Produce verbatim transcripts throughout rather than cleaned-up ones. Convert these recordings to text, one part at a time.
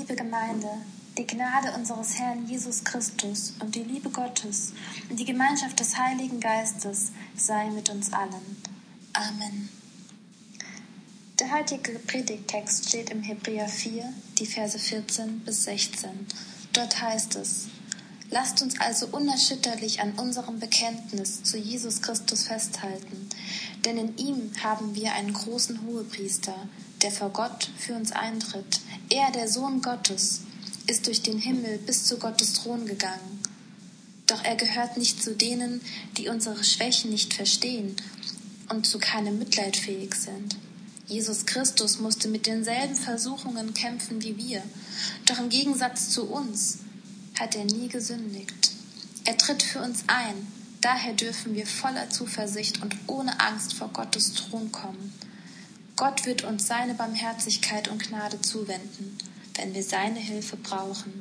liebe Gemeinde, die Gnade unseres Herrn Jesus Christus und die Liebe Gottes und die Gemeinschaft des Heiligen Geistes sei mit uns allen. Amen. Der heutige Predigttext steht im Hebräer vier, die Verse vierzehn bis sechzehn. Dort heißt es: Lasst uns also unerschütterlich an unserem Bekenntnis zu Jesus Christus festhalten, denn in ihm haben wir einen großen Hohepriester, der vor Gott für uns eintritt. Er, der Sohn Gottes, ist durch den Himmel bis zu Gottes Thron gegangen. Doch er gehört nicht zu denen, die unsere Schwächen nicht verstehen und zu keinem Mitleid fähig sind. Jesus Christus musste mit denselben Versuchungen kämpfen wie wir, doch im Gegensatz zu uns hat er nie gesündigt. Er tritt für uns ein, daher dürfen wir voller Zuversicht und ohne Angst vor Gottes Thron kommen. Gott wird uns seine Barmherzigkeit und Gnade zuwenden, wenn wir seine Hilfe brauchen.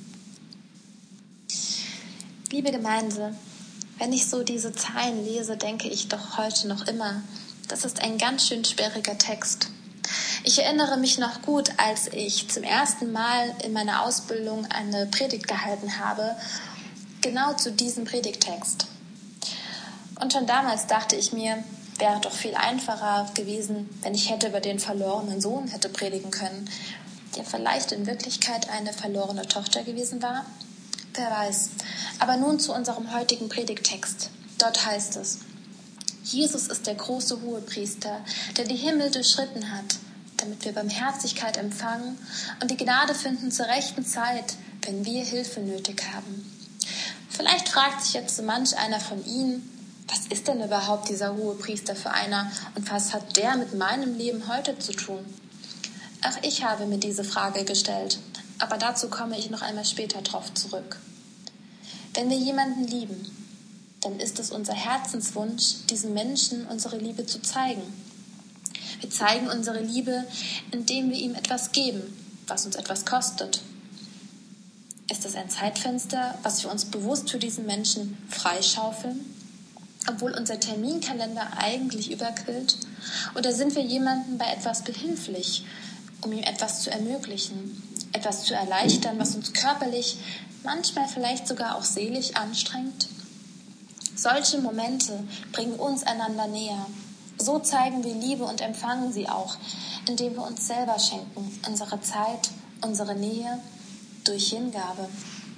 Liebe Gemeinde, wenn ich so diese Zeilen lese, denke ich doch heute noch immer, das ist ein ganz schön sperriger Text. Ich erinnere mich noch gut, als ich zum ersten Mal in meiner Ausbildung eine Predigt gehalten habe, genau zu diesem Predigttext. Und schon damals dachte ich mir, wäre doch viel einfacher gewesen, wenn ich hätte über den verlorenen Sohn hätte predigen können, der vielleicht in Wirklichkeit eine verlorene Tochter gewesen war. Wer weiß. Aber nun zu unserem heutigen Predigttext. Dort heißt es: Jesus ist der große Hohepriester, der die Himmel durchschritten hat, damit wir Barmherzigkeit empfangen und die Gnade finden zur rechten Zeit, wenn wir Hilfe nötig haben. Vielleicht fragt sich jetzt so manch einer von Ihnen, was ist denn überhaupt dieser Hohepriester für einer und was hat der mit meinem Leben heute zu tun? Auch ich habe mir diese Frage gestellt, aber dazu komme ich noch einmal später drauf zurück. Wenn wir jemanden lieben, dann ist es unser Herzenswunsch, diesen Menschen unsere Liebe zu zeigen. Wir zeigen unsere Liebe, indem wir ihm etwas geben, was uns etwas kostet. Ist es ein Zeitfenster, was wir uns bewusst für diesen Menschen freischaufeln, obwohl unser Terminkalender eigentlich überquillt? Oder sind wir jemandem bei etwas behilflich, um ihm etwas zu ermöglichen, etwas zu erleichtern, was uns körperlich, manchmal vielleicht sogar auch seelisch anstrengt? Solche Momente bringen uns einander näher. So zeigen wir Liebe und empfangen sie auch, indem wir uns selber schenken, unsere Zeit, unsere Nähe durch Hingabe.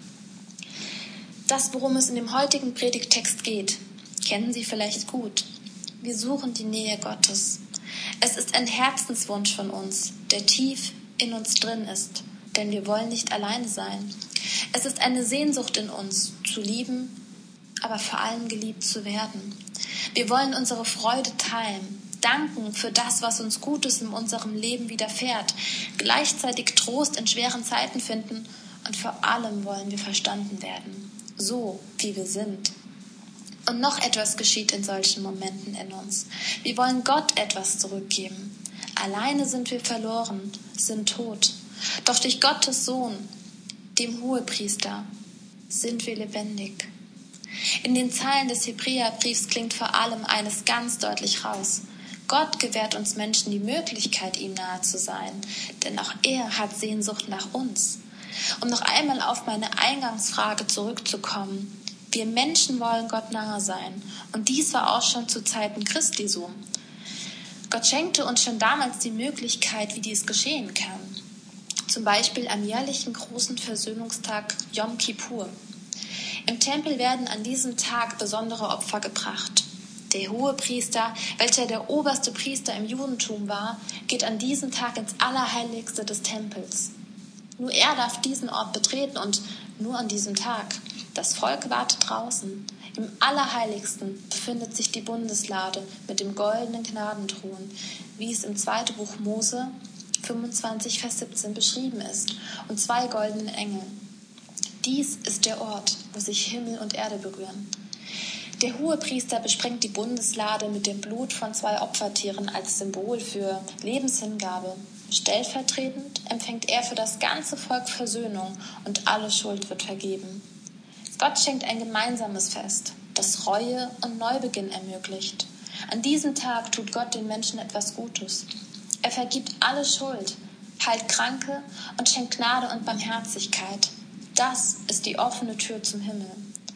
Das, worum es in dem heutigen Predigttext geht, kennen Sie vielleicht gut. Wir suchen die Nähe Gottes. Es ist ein Herzenswunsch von uns, der tief in uns drin ist, denn wir wollen nicht alleine sein. Es ist eine Sehnsucht in uns, zu lieben, aber vor allem geliebt zu werden. Wir wollen unsere Freude teilen, danken für das, was uns Gutes in unserem Leben widerfährt, gleichzeitig Trost in schweren Zeiten finden und vor allem wollen wir verstanden werden, so wie wir sind. Und noch etwas geschieht in solchen Momenten in uns. Wir wollen Gott etwas zurückgeben. Alleine sind wir verloren, sind tot. Doch durch Gottes Sohn, dem Hohepriester, sind wir lebendig. In den Zeilen des Hebräerbriefs klingt vor allem eines ganz deutlich raus. Gott gewährt uns Menschen die Möglichkeit, ihm nahe zu sein, denn auch er hat Sehnsucht nach uns. Um noch einmal auf meine Eingangsfrage zurückzukommen: Wir Menschen wollen Gott nahe sein, und dies war auch schon zu Zeiten Christi so. Gott schenkte uns schon damals die Möglichkeit, wie dies geschehen kann. Zum Beispiel am jährlichen großen Versöhnungstag Yom Kippur. Im Tempel werden an diesem Tag besondere Opfer gebracht. Der Hohepriester, welcher der oberste Priester im Judentum war, geht an diesem Tag ins Allerheiligste des Tempels. Nur er darf diesen Ort betreten und nur an diesem Tag. Das Volk wartet draußen. Im Allerheiligsten befindet sich die Bundeslade mit dem goldenen Gnadenthron, wie es im zweiten Buch Mose fünfundzwanzig, Vers siebzehn beschrieben ist, und zwei goldenen Engeln. Dies ist der Ort, wo sich Himmel und Erde berühren. Der Hohepriester besprengt die Bundeslade mit dem Blut von zwei Opfertieren als Symbol für Lebenshingabe. Stellvertretend empfängt er für das ganze Volk Versöhnung und alle Schuld wird vergeben. Gott schenkt ein gemeinsames Fest, das Reue und Neubeginn ermöglicht. An diesem Tag tut Gott den Menschen etwas Gutes. Er vergibt alle Schuld, heilt Kranke und schenkt Gnade und Barmherzigkeit. Das ist die offene Tür zum Himmel.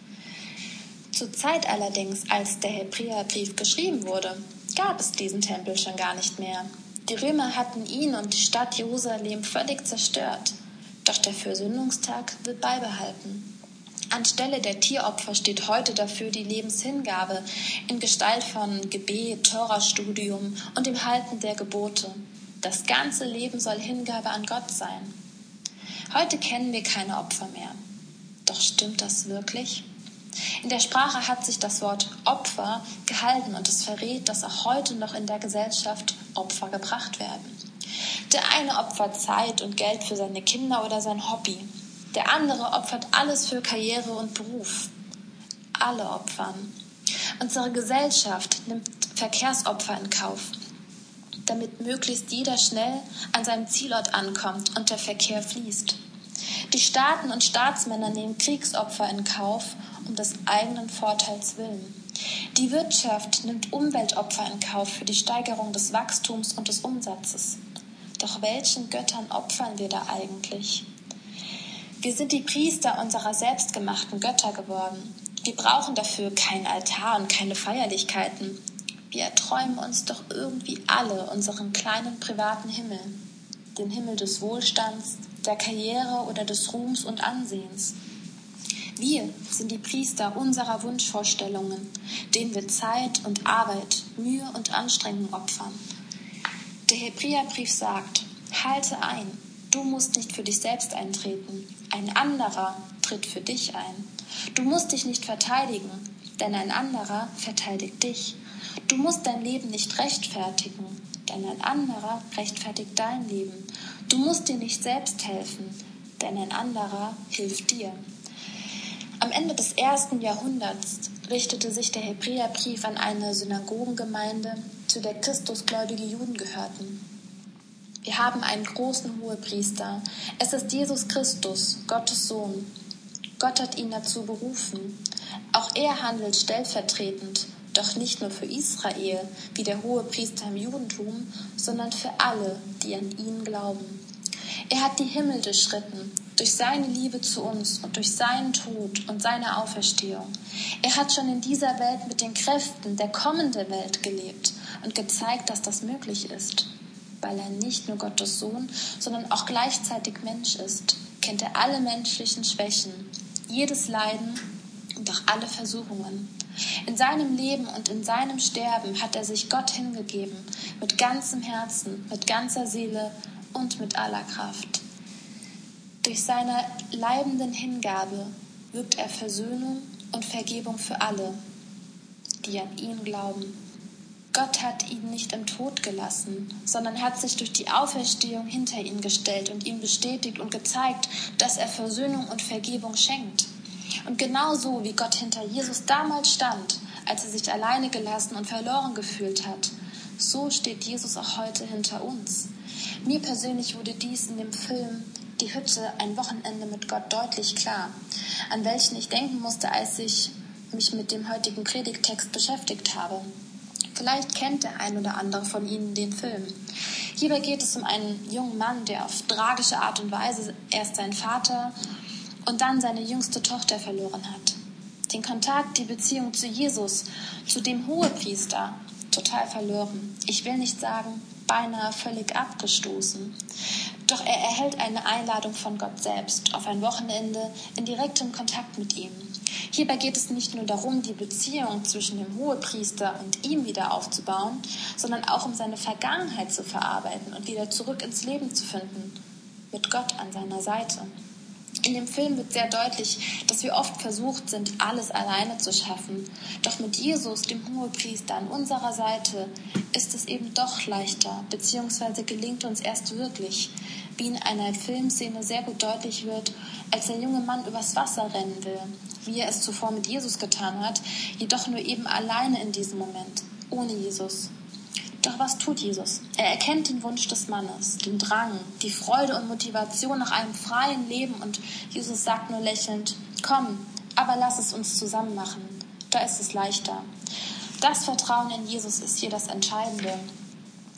Zur Zeit allerdings, als der Hebräerbrief geschrieben wurde, gab es diesen Tempel schon gar nicht mehr. Die Römer hatten ihn und die Stadt Jerusalem völlig zerstört. Doch der Versöhnungstag wird beibehalten. Anstelle der Tieropfer steht heute dafür die Lebenshingabe in Gestalt von Gebet, Torastudium und dem Halten der Gebote. Das ganze Leben soll Hingabe an Gott sein. Heute kennen wir keine Opfer mehr. Doch stimmt das wirklich? In der Sprache hat sich das Wort Opfer gehalten und es verrät, dass auch heute noch in der Gesellschaft Opfer gebracht werden. Der eine opfert Zeit und Geld für seine Kinder oder sein Hobby. Der andere opfert alles für Karriere und Beruf. Alle opfern. Unsere Gesellschaft nimmt Verkehrsopfer in Kauf, damit möglichst jeder schnell an seinem Zielort ankommt und der Verkehr fließt. Die Staaten und Staatsmänner nehmen Kriegsopfer in Kauf, um des eigenen Vorteils willen. Die Wirtschaft nimmt Umweltopfer in Kauf für die Steigerung des Wachstums und des Umsatzes. Doch welchen Göttern opfern wir da eigentlich? Wir sind die Priester unserer selbstgemachten Götter geworden. Wir brauchen dafür keinen Altar und keine Feierlichkeiten. Wir erträumen uns doch irgendwie alle unseren kleinen privaten Himmel. Den Himmel des Wohlstands, der Karriere oder des Ruhms und Ansehens. Wir sind die Priester unserer Wunschvorstellungen, denen wir Zeit und Arbeit, Mühe und Anstrengung opfern. Der Hebräerbrief sagt, halte ein, du musst nicht für dich selbst eintreten, ein anderer tritt für dich ein. Du musst dich nicht verteidigen, denn ein anderer verteidigt dich. Du musst dein Leben nicht rechtfertigen, denn ein anderer rechtfertigt dein Leben. Du musst dir nicht selbst helfen, denn ein anderer hilft dir. Am Ende des ersten Jahrhunderts richtete sich der Hebräerbrief an eine Synagogengemeinde, zu der christusgläubige Juden gehörten. Wir haben einen großen Hohepriester. Es ist Jesus Christus, Gottes Sohn. Gott hat ihn dazu berufen. Auch er handelt stellvertretend, doch nicht nur für Israel, wie der Hohepriester im Judentum, sondern für alle, die an ihn glauben. Er hat die Himmel durchschritten, durch seine Liebe zu uns und durch seinen Tod und seine Auferstehung. Er hat schon in dieser Welt mit den Kräften der kommenden Welt gelebt und gezeigt, dass das möglich ist. Weil er nicht nur Gottes Sohn, sondern auch gleichzeitig Mensch ist, kennt er alle menschlichen Schwächen, jedes Leiden und auch alle Versuchungen. In seinem Leben und in seinem Sterben hat er sich Gott hingegeben, mit ganzem Herzen, mit ganzer Seele und mit aller Kraft. Durch seine leibenden Hingabe wirkt er Versöhnung und Vergebung für alle, die an ihn glauben. Gott hat ihn nicht im Tod gelassen, sondern hat sich durch die Auferstehung hinter ihn gestellt und ihm bestätigt und gezeigt, dass er Versöhnung und Vergebung schenkt. Und genauso wie Gott hinter Jesus damals stand, als er sich alleine gelassen und verloren gefühlt hat, so steht Jesus auch heute hinter uns. Mir persönlich wurde dies in dem Film Die Hütte, ein Wochenende mit Gott deutlich klar, an welchen ich denken musste, als ich mich mit dem heutigen Predigttext beschäftigt habe. Vielleicht kennt der ein oder andere von Ihnen den Film. Hierbei geht es um einen jungen Mann, der auf tragische Art und Weise erst seinen Vater und dann seine jüngste Tochter verloren hat. Den Kontakt, die Beziehung zu Jesus, zu dem Hohepriester, total verloren. Ich will nicht sagen, beinahe völlig abgestoßen. Doch er erhält eine Einladung von Gott selbst auf ein Wochenende in direktem Kontakt mit ihm. Hierbei geht es nicht nur darum, die Beziehung zwischen dem Hohepriester und ihm wieder aufzubauen, sondern auch um seine Vergangenheit zu verarbeiten und wieder zurück ins Leben zu finden, mit Gott an seiner Seite. In dem Film wird sehr deutlich, dass wir oft versucht sind, alles alleine zu schaffen. Doch mit Jesus, dem Hohepriester, an unserer Seite, ist es eben doch leichter, beziehungsweise gelingt uns erst wirklich, wie in einer Filmszene sehr gut deutlich wird, als der junge Mann übers Wasser rennen will, wie er es zuvor mit Jesus getan hat, jedoch nur eben alleine in diesem Moment, ohne Jesus. Doch was tut Jesus? Er erkennt den Wunsch des Mannes, den Drang, die Freude und Motivation nach einem freien Leben und Jesus sagt nur lächelnd, komm, aber lass es uns zusammen machen, da ist es leichter. Das Vertrauen in Jesus ist hier das Entscheidende.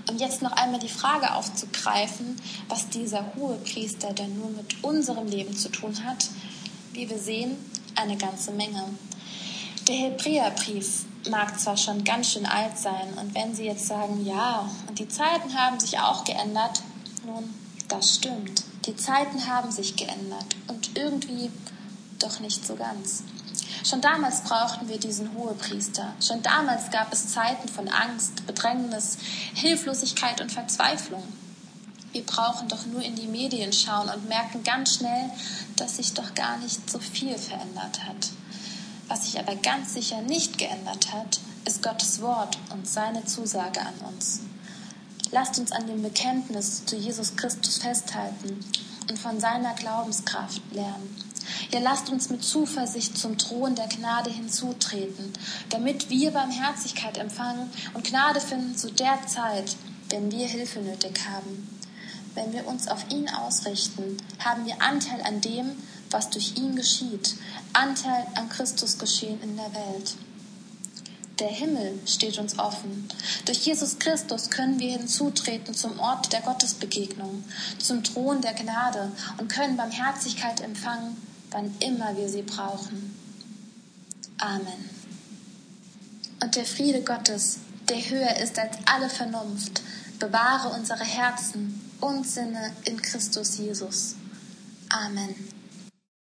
Um jetzt noch einmal die Frage aufzugreifen, was dieser Hohepriester denn nun mit unserem Leben zu tun hat, wie wir sehen, eine ganze Menge. Der Hebräerbrief mag zwar schon ganz schön alt sein, und wenn Sie jetzt sagen, ja, und die Zeiten haben sich auch geändert, nun, das stimmt. Die Zeiten haben sich geändert und irgendwie doch nicht so ganz. Schon damals brauchten wir diesen Hohepriester. Schon damals gab es Zeiten von Angst, Bedrängnis, Hilflosigkeit und Verzweiflung. Wir brauchen doch nur in die Medien schauen und merken ganz schnell, dass sich doch gar nicht so viel verändert hat. Was sich aber ganz sicher nicht geändert hat, ist Gottes Wort und seine Zusage an uns. Lasst uns an dem Bekenntnis zu Jesus Christus festhalten und von seiner Glaubenskraft lernen. Ja, lasst uns mit Zuversicht zum Thron der Gnade hinzutreten, damit wir Barmherzigkeit empfangen und Gnade finden zu der Zeit, wenn wir Hilfe nötig haben. Wenn wir uns auf ihn ausrichten, haben wir Anteil an dem, was durch ihn geschieht, Anteil am Christusgeschehen in der Welt. Der Himmel steht uns offen. Durch Jesus Christus können wir hinzutreten zum Ort der Gottesbegegnung, zum Thron der Gnade und können Barmherzigkeit empfangen, wann immer wir sie brauchen. Amen. Und der Friede Gottes, der höher ist als alle Vernunft, bewahre unsere Herzen und Sinne in Christus Jesus. Amen.